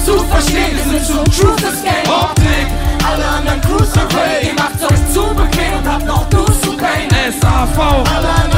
zu verstehen. Wir sind schon Truth Escape. Optik, alle anderen Cruise Away. Ihr macht's euch zu bequem und habt noch Dues zu pain. SAV, alle anderen